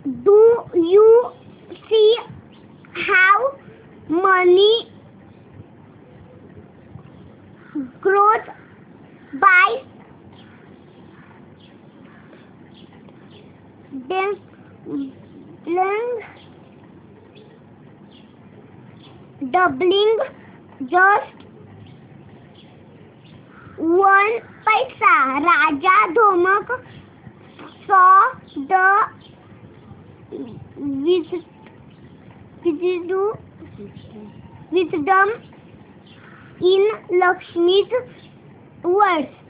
Do you see how money grows by doubling just one paisa? Raja Dhomak saw the wisdom in Lakshmi's words.